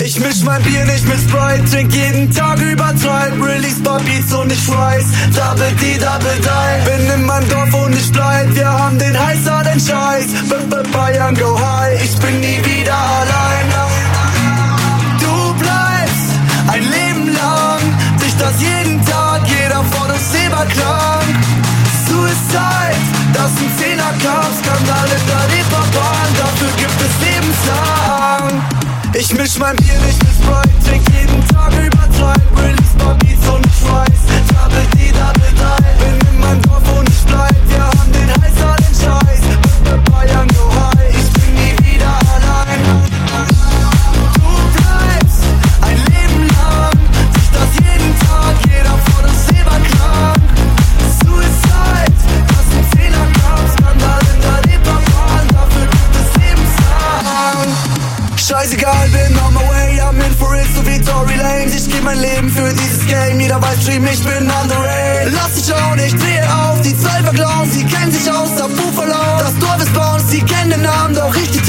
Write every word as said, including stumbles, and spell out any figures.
Ich misch mein Bier nicht mit Sprite, trink jeden Tag übertreib. Release paar Beats und ich rise, Double D, Double Die. Bin in meinem Dorf und ich bleib, wir haben den heißer den Scheiß. B-B-Bayern go high, ich bin nie wieder allein. Du bleibst ein Leben lang, dich das jeden Tag, jeder von uns Leberklang. Suicide, das sind Zehnerkampf, Skandal in der Reeperbahn, dafür gibt es lebenslang. Ich misch mein Bier nicht mit Sprite, trink jeden Tag übertreib. Release paar Beats und ich rise, Double D, Double Die. Bin in meinem Dorf und ich bleib, wir haben den heißer den Scheiß. Bayern go high, ich bin nie wieder allein. Du bleibst ein Leben lang, dich das jeden Tag, jeder von uns Leberklang. Suicide, das sind Zehnerkampf, Skandal in der Reeperbahn, dafür gibt es lebenslang. Scheißegal, bin on my way, I'm in for it, so wie Tory Lanez. Ich geb mein Leben für dieses Game, jeder weiß, Stream, ich bin on the rail. Lass dich schauen, ich drehe auf, die Zwölfer Clowns, sie kennen sich aus, auf Buffalo. Das Dorf ist bei uns, sie kennen den Namen, doch ich die